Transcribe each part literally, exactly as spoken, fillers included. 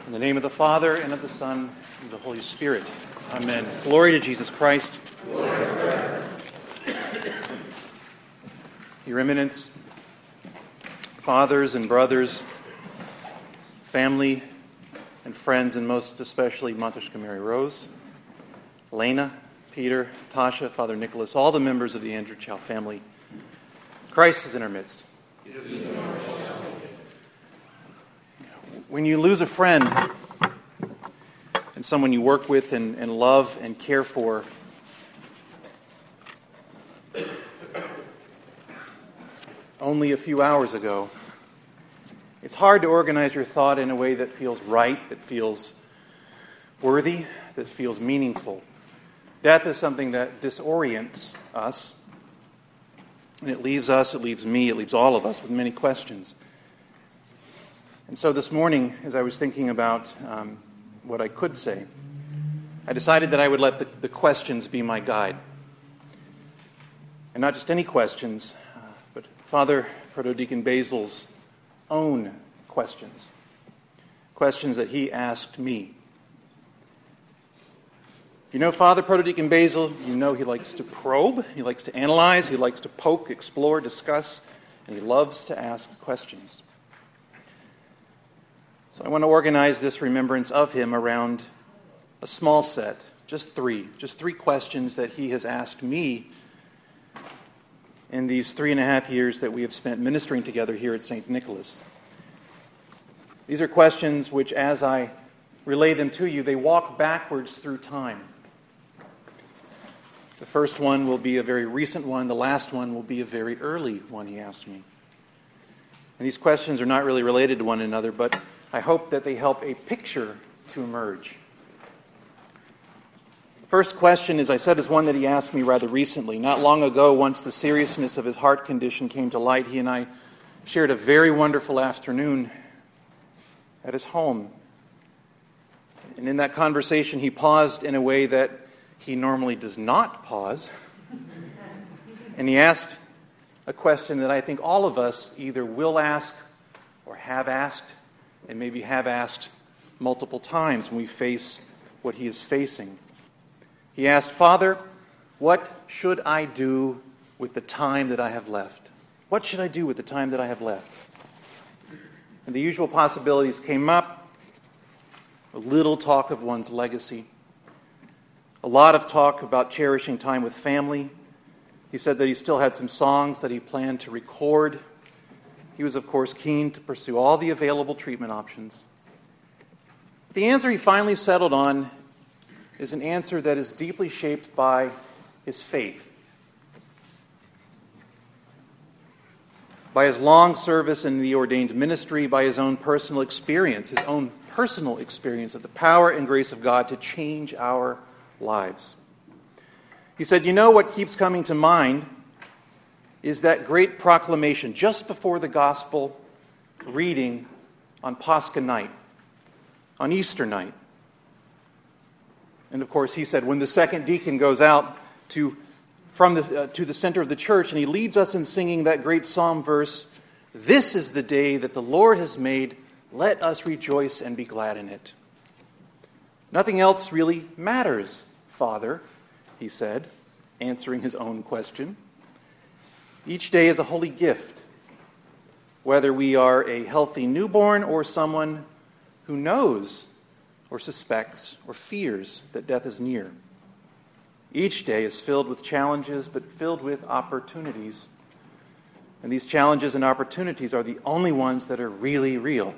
In the name of the Father, and of the Son, and of the Holy Spirit. Amen. Glory to Jesus Christ. Your Eminence, fathers and brothers, family and friends, and most especially Matushka Mary Rose, Elena, Peter, Tasha, Father Nicholas, all the members of the Andrew Chow family. Christ is in our midst. When you lose a friend and someone you work with and, and love and care for, only a few hours ago, it's hard to organize your thought in a way that feels right, that feels worthy, that feels meaningful. Death is something that disorients us, and it leaves us, it leaves me, it leaves all of us with many questions. And so this morning, as I was thinking about um, what I could say, I decided that I would let the, the questions be my guide. And not just any questions, uh, but Father Protodeacon Basil's own questions. Questions that he asked me. You know Father Protodeacon Basil, you know he likes to probe, he likes to analyze, he likes to poke, explore, discuss, and he loves to ask questions. So I want to organize this remembrance of him around a small set, just three, just three questions that he has asked me in these three and a half years that we have spent ministering together here at Saint Nicholas. These are questions which, as I relay them to you, they walk backwards through time. The first one will be a very recent one. The last one will be a very early one he asked me. And these questions are not really related to one another, but I hope that they help a picture to emerge. The first question, as I said, is one that he asked me rather recently. Not long ago, once the seriousness of his heart condition came to light, he and I shared a very wonderful afternoon at his home. And in that conversation, he paused in a way that he normally does not pause. And he asked a question that I think all of us either will ask or have asked, and maybe have asked multiple times when we face what he is facing. He asked, Father, what should I do with the time that I have left? What should I do with the time that I have left? And the usual possibilities came up. A little talk of one's legacy. A lot of talk about cherishing time with family. He said that he still had some songs that he planned to record. He was, of course, keen to pursue all the available treatment options. The answer he finally settled on is an answer that is deeply shaped by his faith. By his long service in the ordained ministry, by his own personal experience, his own personal experience of the power and grace of God to change our lives. He said, you know what keeps coming to mind is that great proclamation just before the gospel reading on Pascha night, on Easter night. And of course, he said, when the second deacon goes out to from the, uh, to the center of the church and he leads us in singing that great psalm verse, this is the day that the Lord has made, let us rejoice and be glad in it. Nothing else really matters, Father, he said, answering his own question. Each day is a holy gift, whether we are a healthy newborn or someone who knows or suspects or fears that death is near. Each day is filled with challenges, but filled with opportunities. And these challenges and opportunities are the only ones that are really real.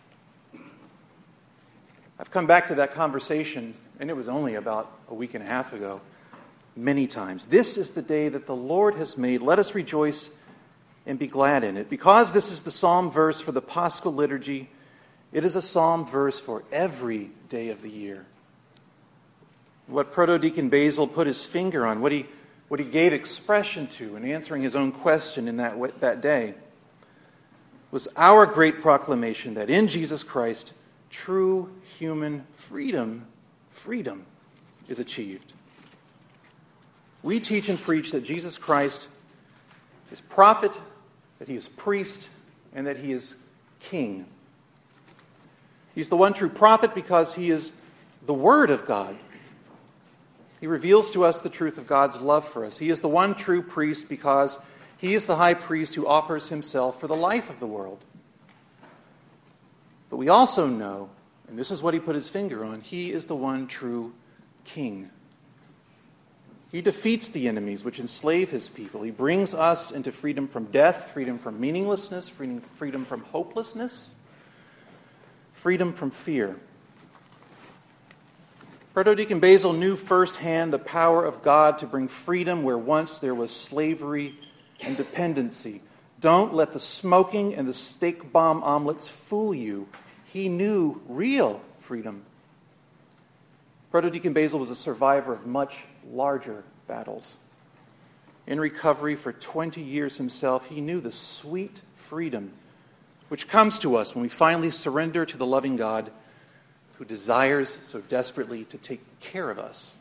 I've come back to that conversation, and it was only about a week and a half ago, many times. This is the day that the Lord has made. Let us rejoice and be glad in it. Because this is the psalm verse for the Paschal liturgy, it is a psalm verse for every day of the year. What Protodeacon Basil put his finger on, what he, what he gave expression to in answering his own question in that, that day, was our great proclamation that in Jesus Christ, true human freedom, freedom is achieved. We teach and preach that Jesus Christ is prophet, that he is priest, and that he is king. He's the one true prophet because he is the Word of God. He reveals to us the truth of God's love for us. He is the one true priest because he is the high priest who offers himself for the life of the world. But we also know, and this is what he put his finger on, he is the one true king. He defeats the enemies which enslave his people. He brings us into freedom from death, freedom from meaninglessness, freedom, freedom from hopelessness, freedom from fear. Protodeacon Basil knew firsthand the power of God to bring freedom where once there was slavery and dependency. Don't let the smoking and the steak bomb omelets fool you. He knew real freedom. Protodeacon Basil was a survivor of much larger battles. In recovery for twenty years himself, he knew the sweet freedom which comes to us when we finally surrender to the loving God who desires so desperately to take care of us.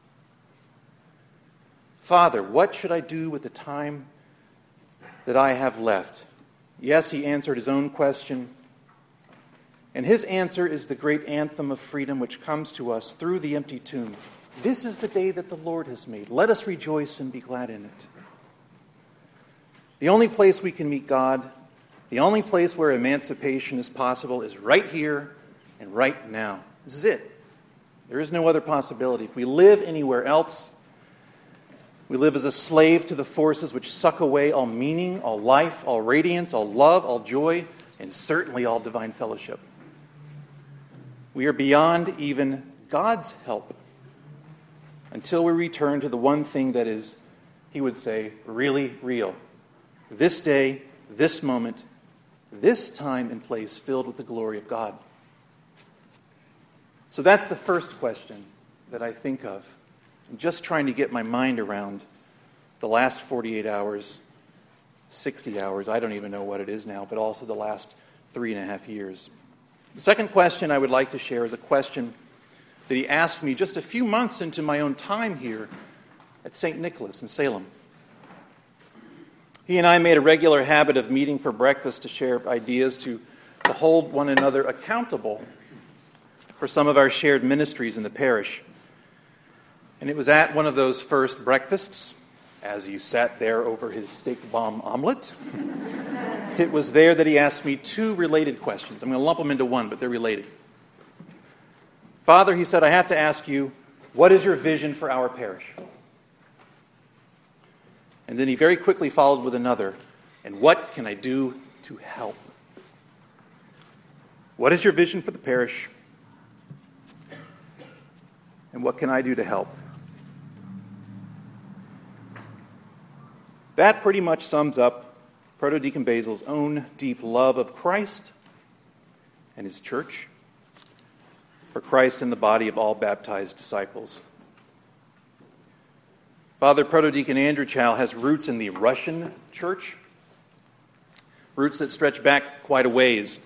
Father, what should I do with the time that I have left? Yes, he answered his own question. And his answer is the great anthem of freedom which comes to us through the empty tomb. This is the day that the Lord has made. Let us rejoice and be glad in it. The only place we can meet God, the only place where emancipation is possible is right here and right now. This is it. There is no other possibility. If we live anywhere else, we live as a slave to the forces which suck away all meaning, all life, all radiance, all love, all joy, and certainly all divine fellowship. We are beyond even God's help until we return to the one thing that is, he would say, really real. This day, this moment, this time and place filled with the glory of God. So that's the first question that I think of. I'm just trying to get my mind around the last forty-eight hours, sixty hours, I don't even know what it is now, but also the last three and a half years. The second question I would like to share is a question that he asked me just a few months into my own time here at Saint Nicholas in Salem. He and I made a regular habit of meeting for breakfast to share ideas, to, to hold one another accountable for some of our shared ministries in the parish. And it was at one of those first breakfasts, as he sat there over his steak bomb omelet, it was there that he asked me two related questions. I'm going to lump them into one, but they're related. Father, he said, I have to ask you, what is your vision for our parish? And then he very quickly followed with another, and what can I do to help? What is your vision for the parish? And what can I do to help? That pretty much sums up Protodeacon Basil's own deep love of Christ and his church, for Christ and the body of all baptized disciples. Father Protodeacon Andrew Chow has roots in the Russian church, roots that stretch back quite a ways.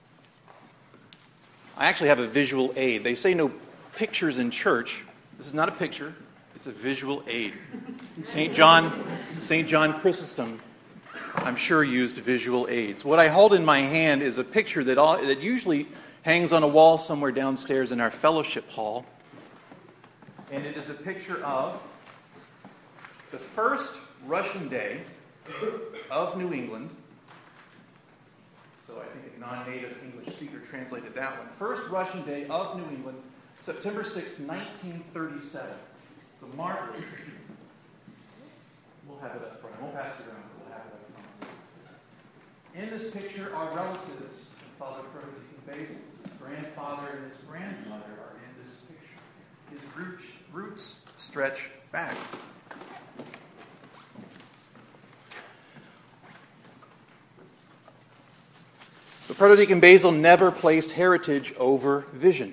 I actually have a visual aid. They say no pictures in church. This is not a picture. It's a visual aid. Saint John, Saint John Chrysostom, I'm sure, used visual aids. What I hold in my hand is a picture that, all, that usually hangs on a wall somewhere downstairs in our fellowship hall. And it is a picture of the first Russian day of New England. So I think a non-native English speaker translated that one. First Russian day of New England, September sixth, nineteen thirty-seven. It's a marvelous picture. We'll have it up front. I won't pass it around. We'll have it up front. In this picture are relatives of Father Protodeacon Basil. His grandfather and his grandmother are in this picture. His roots, roots stretch back. But Protodeacon Basil never placed heritage over vision.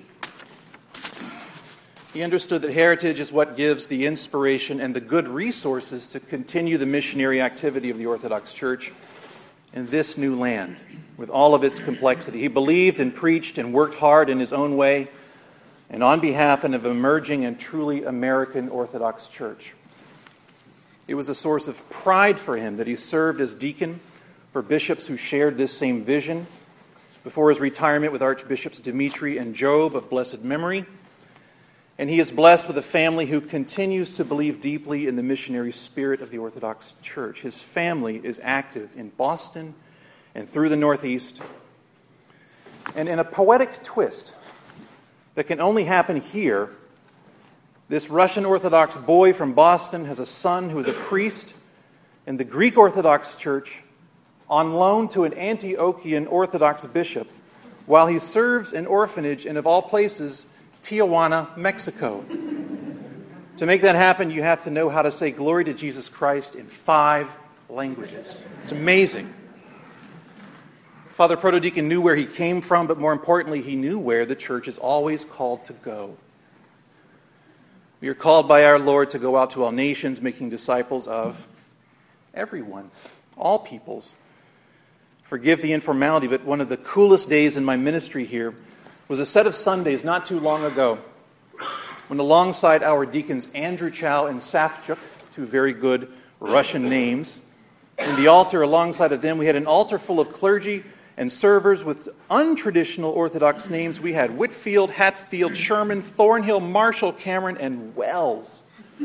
He understood that heritage is what gives the inspiration and the good resources to continue the missionary activity of the Orthodox Church in this new land, with all of its complexity. He believed and preached and worked hard in his own way and on behalf of an emerging and truly American Orthodox Church. It was a source of pride for him that he served as deacon for bishops who shared this same vision, before his retirement with Archbishops Dimitri and Job of blessed memory. And he is blessed with a family who continues to believe deeply in the missionary spirit of the Orthodox Church. His family is active in Boston and through the Northeast. And in a poetic twist that can only happen here, this Russian Orthodox boy from Boston has a son who is a priest in the Greek Orthodox Church on loan to an Antiochian Orthodox bishop while he serves an orphanage in, of all places, Tijuana, Mexico. To make that happen, you have to know how to say glory to Jesus Christ in five languages. It's amazing. Father Protodeacon knew where he came from, but more importantly, he knew where the church is always called to go. We are called by our Lord to go out to all nations, making disciples of everyone, all peoples. Forgive the informality, but one of the coolest days in my ministry here was a set of Sundays not too long ago when alongside our deacons Andrew Chow and Savchuk, two very good Russian names, in the altar alongside of them we had an altar full of clergy and servers with untraditional Orthodox names. We had Whitfield, Hatfield, Sherman, Thornhill, Marshall, Cameron, and Wells.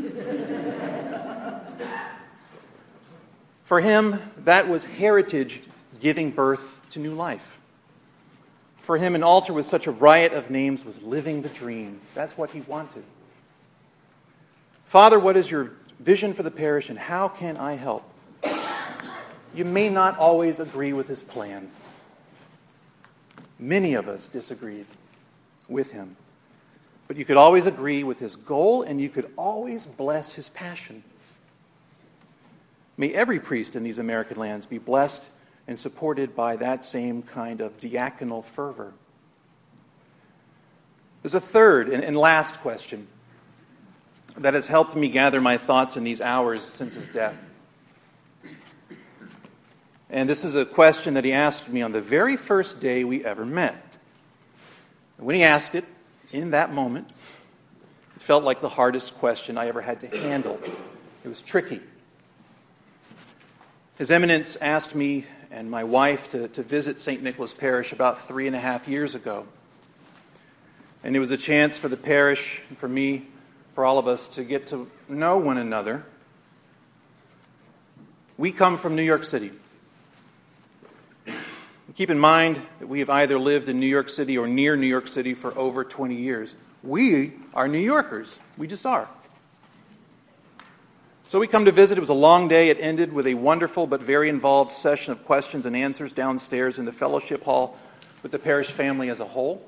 For him, that was heritage giving birth to new life. For him, an altar with such a riot of names was living the dream. That's what he wanted. Father, what is your vision for the parish, and how can I help? You may not always agree with his plan. Many of us disagreed with him. But you could always agree with his goal, and you could always bless his passion. May every priest in these American lands be blessed and supported by that same kind of diaconal fervor. There's a third and, and last question that has helped me gather my thoughts in these hours since his death. And this is a question that he asked me on the very first day we ever met. And when he asked it, in that moment, it felt like the hardest question I ever had to handle. It was tricky. His Eminence asked me and my wife to, to visit Saint Nicholas Parish about three and a half years ago. And it was a chance for the parish, and for me, for all of us to get to know one another. We come from New York City. Keep in mind that we have either lived in New York City or near New York City for over twenty years. We are New Yorkers. We just are. So we come to visit. It was a long day. It ended with a wonderful but very involved session of questions and answers downstairs in the fellowship hall with the parish family as a whole.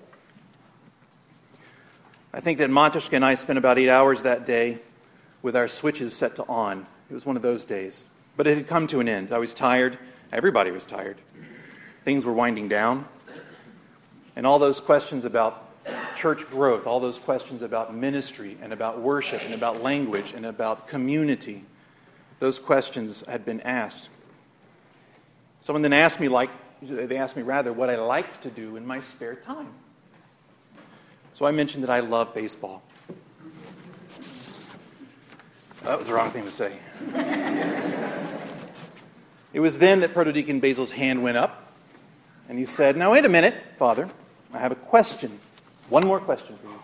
I think that Matushka and I spent about eight hours that day with our switches set to on. It was one of those days. But it had come to an end. I was tired. Everybody was tired. Things were winding down. And all those questions about church growth, all those questions about ministry and about worship and about language and about community, those questions had been asked. Someone then asked me, like, they asked me rather, what I like to do in my spare time. So I mentioned that I love baseball. That was the wrong thing to say. It was then that Protodeacon Basil's hand went up. And he said, now wait a minute, Father, I have a question. One more question for you.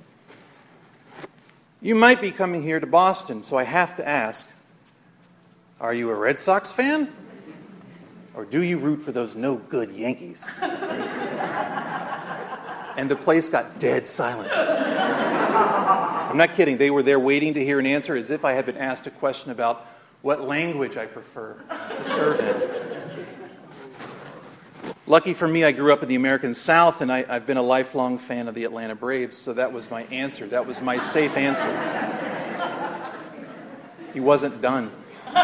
You might be coming here to Boston, so I have to ask, are you a Red Sox fan? Or do you root for those no-good Yankees? And the place got dead silent. I'm not kidding. They were there waiting to hear an answer as if I had been asked a question about what language I prefer to serve in. Lucky for me, I grew up in the American South, and I, I've been a lifelong fan of the Atlanta Braves, so that was my answer. That was my safe answer. He wasn't done.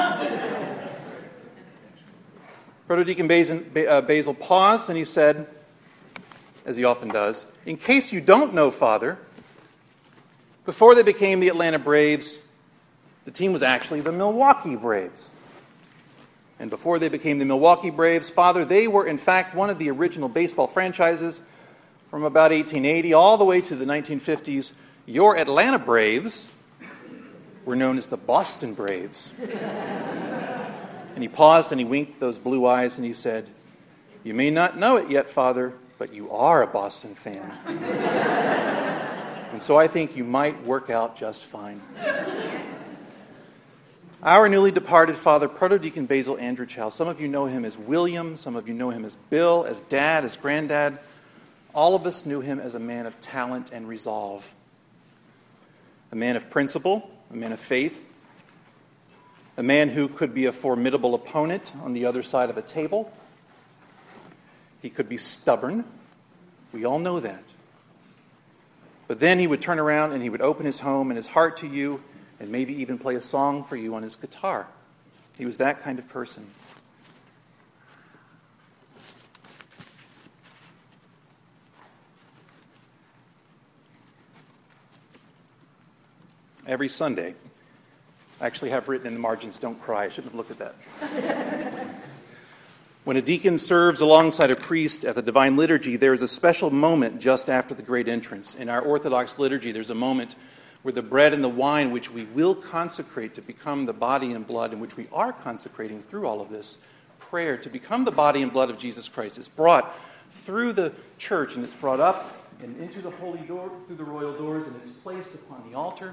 Protodeacon Basil, uh, Basil paused, and he said, as he often does, in case you don't know, Father, before they became the Atlanta Braves, the team was actually the Milwaukee Braves. And before they became the Milwaukee Braves, Father, they were in fact one of the original baseball franchises from about eighteen eighty all the way to the nineteen fifties. Your Atlanta Braves were known as the Boston Braves. And he paused and he winked those blue eyes and he said, You may not know it yet, Father, but you are a Boston fan. And so I think you might work out just fine. Our newly departed father, Protodeacon Basil Andrew Chow, some of you know him as William, some of you know him as Bill, as Dad, as Granddad. All of us knew him as a man of talent and resolve. A man of principle, a man of faith, a man who could be a formidable opponent on the other side of a table. He could be stubborn. We all know that. But then he would turn around and he would open his home and his heart to you and maybe even play a song for you on his guitar. He was that kind of person. Every Sunday, I actually have written in the margins, don't cry, I shouldn't have looked at that. When a deacon serves alongside a priest at the Divine Liturgy, there is a special moment just after the great entrance. In our Orthodox liturgy, there's a moment where the bread and the wine, which we will consecrate to become the body and blood, and which we are consecrating through all of this prayer to become the body and blood of Jesus Christ, is brought through the church, and it's brought up and into the holy door, through the royal doors, and it's placed upon the altar.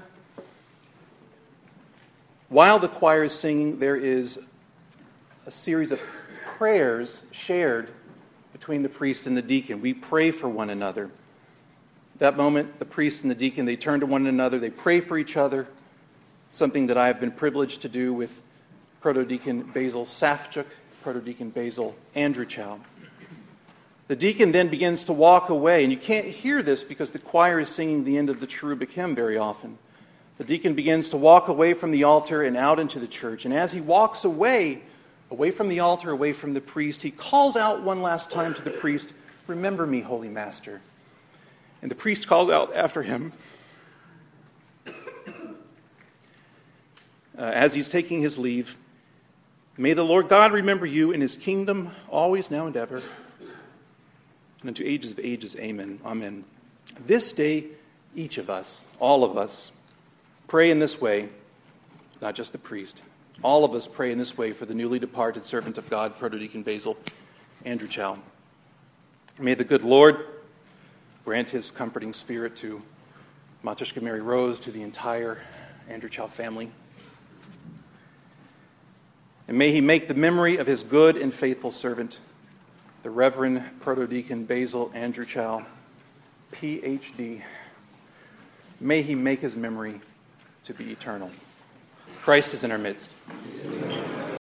While the choir is singing, there is a series of prayers shared between the priest and the deacon. We pray for one another. That moment, the priest and the deacon, they turn to one another, they pray for each other, something that I have been privileged to do with Protodeacon Basil Safchuk, Protodeacon Basil Andrew Chow. The deacon then begins to walk away, and you can't hear this because the choir is singing the end of the cherubic hymn very often. The deacon begins to walk away from the altar and out into the church, and as he walks away, away from the altar, away from the priest, he calls out one last time to the priest, "Remember me, Holy Master." And the priest calls out after him, uh, as he's taking his leave, "May the Lord God remember you in his kingdom, always, now, and ever, and unto ages of ages, amen." Amen. This day, each of us, all of us, pray in this way, not just the priest. All of us pray in this way for the newly departed servant of God, Protodeacon Basil Andrew Chow. May the good Lord grant his comforting spirit to Matushka Mary Rose, to the entire Andrew Chow family. And may he make the memory of his good and faithful servant, the Reverend Protodeacon Basil Andrew Chow, P H D, may he make his memory to be eternal. Christ is in our midst.